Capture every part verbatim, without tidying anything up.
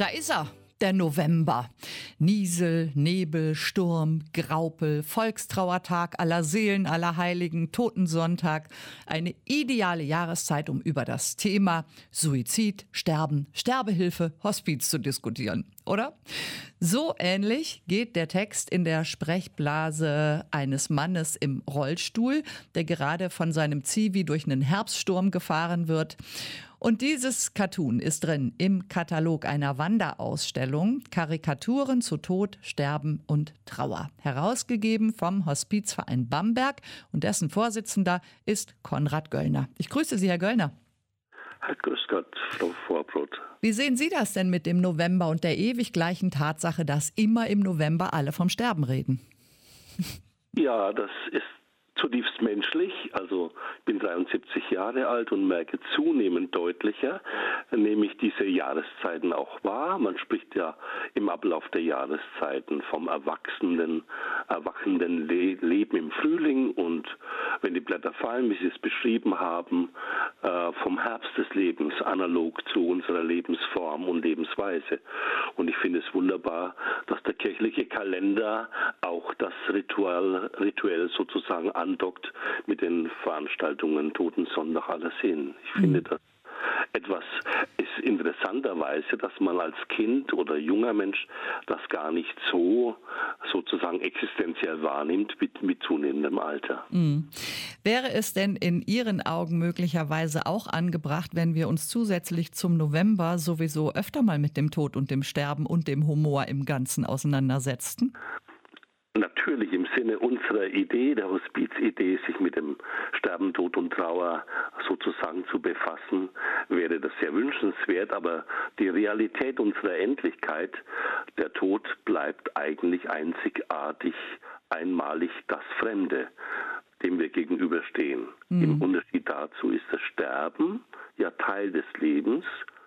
Da ist er, der November. Niesel, Nebel, Sturm, Graupel, Volkstrauertag, aller Seelen, aller Heiligen, Totensonntag. Eine ideale Jahreszeit, um über das Thema Suizid, Sterben, Sterbehilfe, Hospiz zu diskutieren, oder? So ähnlich geht der Text in der Sprechblase eines Mannes im Rollstuhl, der gerade von seinem Zivi durch einen Herbststurm gefahren wird. Und dieses Cartoon ist drin im Katalog einer Wanderausstellung Karikaturen zu Tod, Sterben und Trauer. Herausgegeben vom Hospizverein Bamberg und dessen Vorsitzender ist Konrad Göllner. Ich grüße Sie, Herr Göllner. Herr Grüß Gott, Frau Vorbrot. Wie sehen Sie das denn mit dem November und der ewig gleichen Tatsache, dass immer im November alle vom Sterben reden? Ja, das ist zutiefst menschlich. Also ich bin dreiundsiebzig Jahre alt und merke zunehmend deutlicher, nehme ich diese Jahreszeiten auch wahr. Man spricht ja im Ablauf der Jahreszeiten vom erwachsenen, erwachenden Le- Leben im Frühling und wenn die Blätter fallen, wie Sie es beschrieben haben, äh, vom Herbst des Lebens, analog zu unserer Lebensform und Lebensweise. Und ich finde es wunderbar, dass der kirchliche Kalender auch das Ritual, rituell sozusagen andockt mit den Veranstaltungen Totensonntag aller Seelen. Ich mhm. finde das etwas ist interessanterweise, dass man als Kind oder junger Mensch das gar nicht so sozusagen existenziell wahrnimmt mit, mit zunehmendem Alter. Mhm. Wäre es denn in Ihren Augen möglicherweise auch angebracht, wenn wir uns zusätzlich zum November sowieso öfter mal mit dem Tod und dem Sterben und dem Humor im Ganzen auseinandersetzten? Natürlich im Sinne unserer Idee, der Hospizidee, sich mit dem Sterben, Tod und Trauer sozusagen zu befassen, wäre das sehr wünschenswert. Aber die Realität unserer Endlichkeit, der Tod bleibt eigentlich einzigartig, einmalig das Fremde, dem wir gegenüberstehen. Mhm. Im Unterschied dazu ist das Sterben ja Teil des Lebens.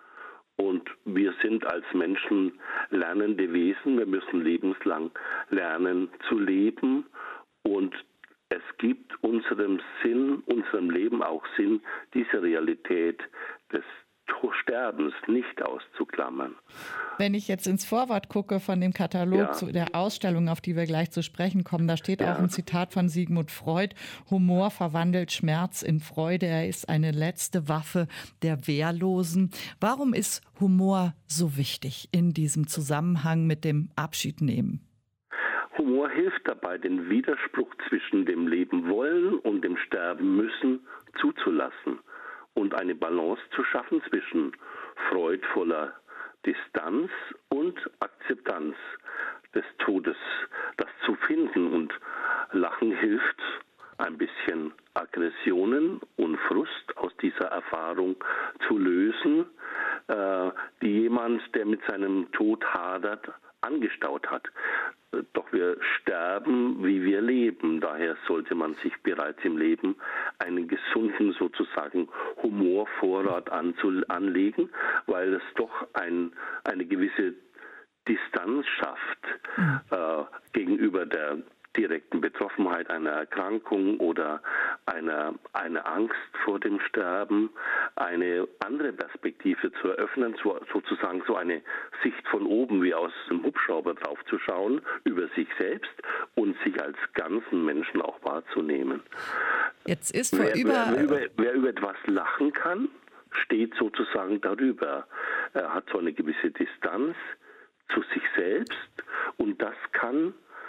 Und wir sind als Menschen lernende Wesen. Wir müssen lebenslang lernen zu leben. Und es gibt unserem Sinn, unserem Leben auch Sinn, diese Realität des Sterbens nicht auszuklammern. Wenn ich jetzt ins Vorwort gucke von dem Katalog ja. zu der Ausstellung, auf die wir gleich zu sprechen kommen, da steht ja. auch ein Zitat von Sigmund Freud: Humor verwandelt Schmerz in Freude, er ist eine letzte Waffe der Wehrlosen. Warum ist Humor so wichtig in diesem Zusammenhang mit dem Abschiednehmen? Humor hilft dabei, den Widerspruch zwischen dem Leben wollen und dem Sterben müssen zuzulassen und eine Balance zu schaffen zwischen freudvoller Distanz und Akzeptanz des Todes, das zu finden. Und Lachen hilft, ein bisschen Aggressionen und Frust aus dieser Erfahrung zu lösen, äh, die jemand, der mit seinem Tod hadert, angestaut hat. Doch wir sterben, wie wir leben. Daher sollte man sich bereits im Leben einen gesunden sozusagen Humorvorrat anzu- anlegen, weil es doch ein, eine gewisse Distanz schafft äh, gegenüber der direkten Betroffenheit einer Erkrankung oder einer, einer Angst vor dem Sterben, eine andere Perspektive zu eröffnen, so, sozusagen so eine Sicht von oben wie aus dem Hubschrauber drauf zu schauen, über sich selbst und sich als ganzen Menschen auch wahrzunehmen. Jetzt ist vor wer, über... Wer, über, wer über etwas lachen kann, steht sozusagen darüber. Er hat so eine gewisse Distanz zu sich selbst und das kann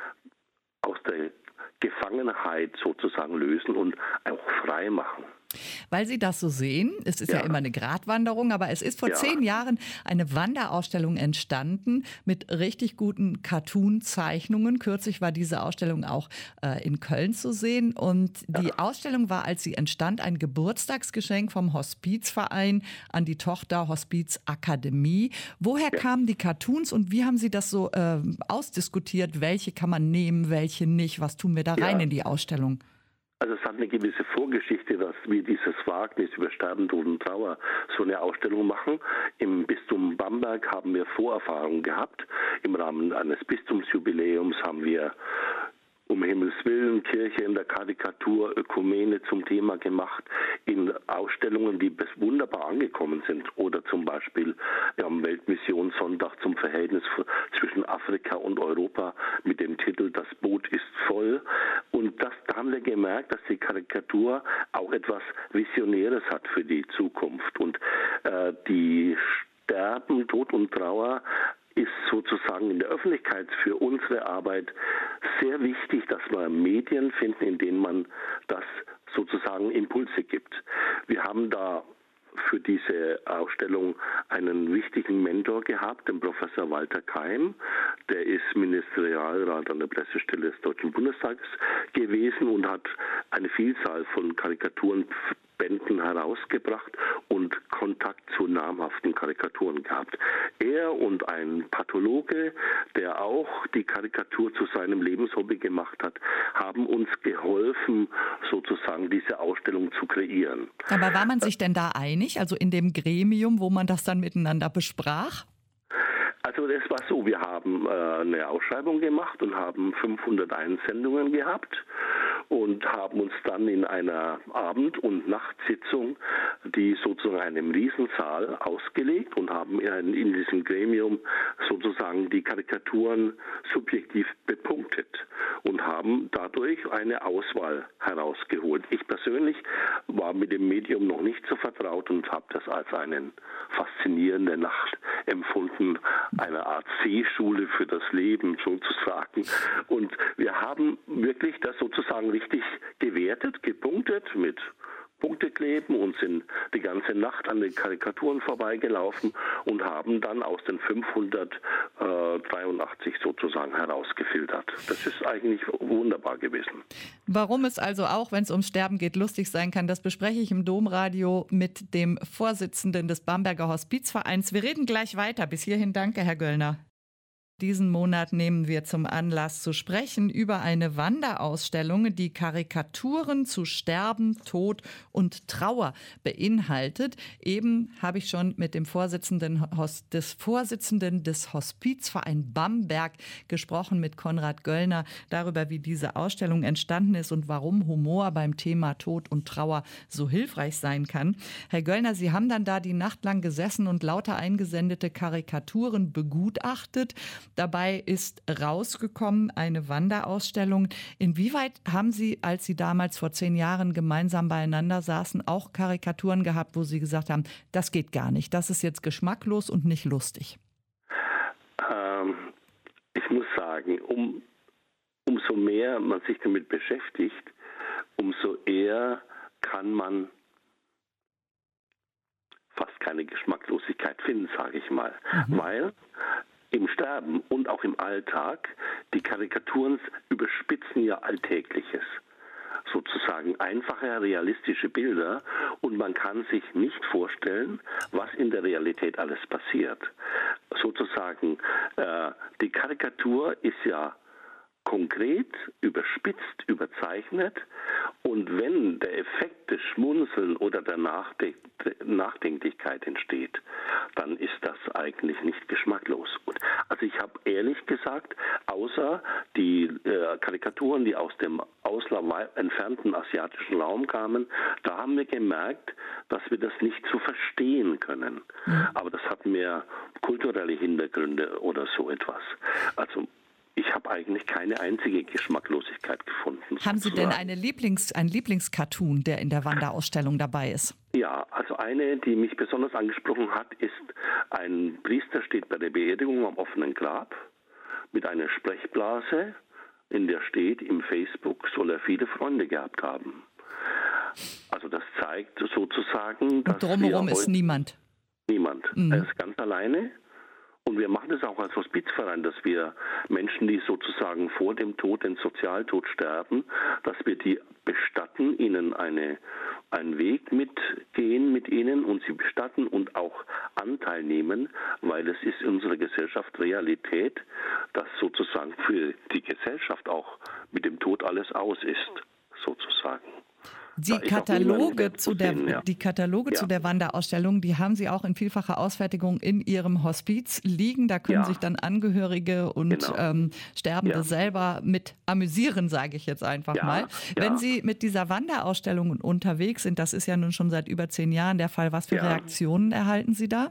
aus der Gefangenheit sozusagen lösen und auch frei machen. Weil Sie das so sehen, es ist ja, ja immer eine Gratwanderung, aber es ist vor ja. zehn Jahren eine Wanderausstellung entstanden mit richtig guten Cartoon-Zeichnungen. Kürzlich war diese Ausstellung auch äh, in Köln zu sehen und ja. die Ausstellung war, als sie entstand, ein Geburtstagsgeschenk vom Hospizverein an die Tochter Hospizakademie. Woher ja. kamen die Cartoons und wie haben Sie das so äh, ausdiskutiert? Welche kann man nehmen, welche nicht? Was tun wir da rein ja. in die Ausstellung? Also es hat eine gewisse Vorgeschichte, dass wir dieses Wagnis über Sterben, Tod und Trauer so eine Ausstellung machen. Im Bistum Bamberg haben wir Vorerfahrungen gehabt. Im Rahmen eines Bistumsjubiläums haben wir um Himmels Willen Kirche in der Karikatur, Ökumene zum Thema gemacht, in Ausstellungen, die wunderbar angekommen sind. Oder zum Beispiel am Weltmissionssonntag Karikatur auch etwas Visionäres hat für die Zukunft. Und äh, die Sterben, Tod und Trauer ist sozusagen in der Öffentlichkeit für unsere Arbeit sehr wichtig, dass wir Medien finden, in denen man das sozusagen Impulse gibt. Wir haben da für diese Ausstellung einen wichtigen Mentor gehabt, den Professor Walter Keim. Der ist Ministerialrat an der Pressestelle des Deutschen Bundestages gewesen und hat eine Vielzahl von Karikaturenbänden herausgebracht und Kontakt zu namhaften Karikaturen gehabt. Er und ein Pathologe, der auch die Karikatur zu seinem Lebenshobby gemacht hat, haben uns geholfen, sozusagen diese Ausstellung zu kreieren. Aber war man sich denn da einig, also in dem Gremium, wo man das dann miteinander besprach? Also es war so, wir haben äh, eine Ausschreibung gemacht und haben fünfhundert Einsendungen gehabt und haben uns dann in einer Abend- und Nachtsitzung, die sozusagen einem Riesensaal ausgelegt und haben in, in diesem Gremium sozusagen die Karikaturen subjektiv bepunktet und haben dadurch eine Auswahl herausgeholt. Ich persönlich war mit dem Medium noch nicht so vertraut und habe das als eine faszinierende Nacht empfunden, eine Art Seeschule für das Leben sozusagen. Und wir haben wirklich das sozusagen richtig gewertet, gepunktet mit Punktekleben und sind die ganze Nacht an den Karikaturen vorbeigelaufen und haben dann aus den fünfhundertdreiundachtzig sozusagen herausgefiltert. Das ist eigentlich wunderbar gewesen. Warum es also auch, wenn es ums Sterben geht, lustig sein kann, das bespreche ich im Domradio mit dem Vorsitzenden des Bamberger Hospizvereins. Wir reden gleich weiter. Bis hierhin danke, Herr Göllner. Diesen Monat nehmen wir zum Anlass zu sprechen über eine Wanderausstellung, die Karikaturen zu Sterben, Tod und Trauer beinhaltet. Eben habe ich schon mit dem Vorsitzenden des Vorsitzenden des Hospizvereins Bamberg gesprochen, mit Konrad Göllner, darüber, wie diese Ausstellung entstanden ist und warum Humor beim Thema Tod und Trauer so hilfreich sein kann. Herr Göllner, Sie haben dann da die Nacht lang gesessen und lauter eingesendete Karikaturen begutachtet. Dabei ist rausgekommen eine Wanderausstellung. Inwieweit haben Sie, als Sie damals vor zehn Jahren gemeinsam beieinander saßen, auch Karikaturen gehabt, wo Sie gesagt haben, das geht gar nicht, das ist jetzt geschmacklos und nicht lustig? Ähm, ich muss sagen, um, umso mehr man sich damit beschäftigt, umso eher kann man fast keine Geschmacklosigkeit finden, sage ich mal. Mhm. Weil im Sterben und auch im Alltag, die Karikaturen überspitzen ja Alltägliches. Sozusagen einfache, realistische Bilder und man kann sich nicht vorstellen, was in der Realität alles passiert. Sozusagen, äh, die Karikatur ist ja konkret, überspitzt, überzeichnet und wenn der Effekt des Schmunzeln oder der Nachdenk- Nachdenklichkeit entsteht, dann ist das eigentlich nicht geschmacklos. Und also ich habe ehrlich gesagt, außer die äh, Karikaturen, die aus dem Ausland entfernten asiatischen Raum kamen, da haben wir gemerkt, dass wir das nicht so verstehen können. Mhm. Aber das hat mehr kulturelle Hintergründe oder so etwas. Also ich habe eigentlich keine einzige Geschmacklosigkeit gefunden. Haben Sie denn eine Lieblings, einen Lieblingscartoon, der in der Wanderausstellung dabei ist? Ja, also eine, die mich besonders angesprochen hat, ist, ein Priester steht bei der Beerdigung am offenen Grab mit einer Sprechblase, in der steht, im Facebook soll er viele Freunde gehabt haben. Also das zeigt sozusagen, dass und drumherum ist niemand? Niemand. Mhm. Er ist ganz alleine. Und wir machen das auch als Hospizverein, dass wir Menschen, die sozusagen vor dem Tod, den Sozialtod sterben, dass wir die bestatten, ihnen eine, einen Weg mitgehen mit ihnen und sie bestatten und auch Anteil nehmen, weil es ist in unserer Gesellschaft Realität, dass sozusagen für die Gesellschaft auch mit dem Tod alles aus ist, sozusagen. Die Kataloge, zu der, ja. die Kataloge ja. zu der Wanderausstellung, die haben Sie auch in vielfacher Ausfertigung in Ihrem Hospiz liegen. Da können ja. sich dann Angehörige und genau. ähm, Sterbende ja. selber mit amüsieren, sage ich jetzt einfach ja. mal. Wenn ja. Sie mit dieser Wanderausstellung unterwegs sind, das ist ja nun schon seit über zehn Jahren der Fall, was für ja. Reaktionen erhalten Sie da?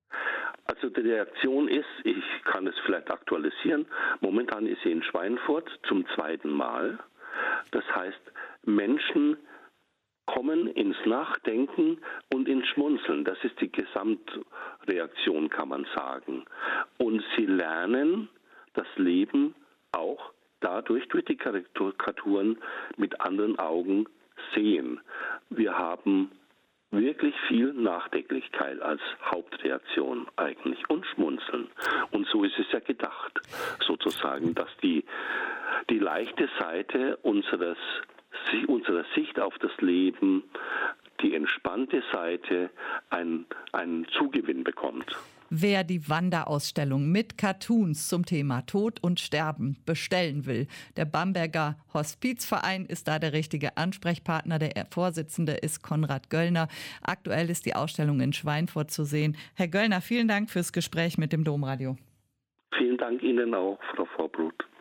Also die Reaktion ist, ich kann es vielleicht aktualisieren, momentan ist sie in Schweinfurt zum zweiten Mal. Das heißt, Menschen kommen ins Nachdenken und ins Schmunzeln. Das ist die Gesamtreaktion, kann man sagen. Und sie lernen das Leben auch dadurch, durch die Karikaturen mit anderen Augen sehen. Wir haben wirklich viel Nachdenklichkeit als Hauptreaktion eigentlich und Schmunzeln. Und so ist es ja gedacht, sozusagen, dass die, die leichte Seite unseres, unserer Sicht auf das Leben, die entspannte Seite, einen, einen Zugewinn bekommt. Wer die Wanderausstellung mit Cartoons zum Thema Tod und Sterben bestellen will, der Bamberger Hospizverein ist da der richtige Ansprechpartner. Der Vorsitzende ist Konrad Göllner. Aktuell ist die Ausstellung in Schweinfurt zu sehen. Herr Göllner, vielen Dank fürs Gespräch mit dem Domradio. Vielen Dank Ihnen auch, Frau Vorbrut.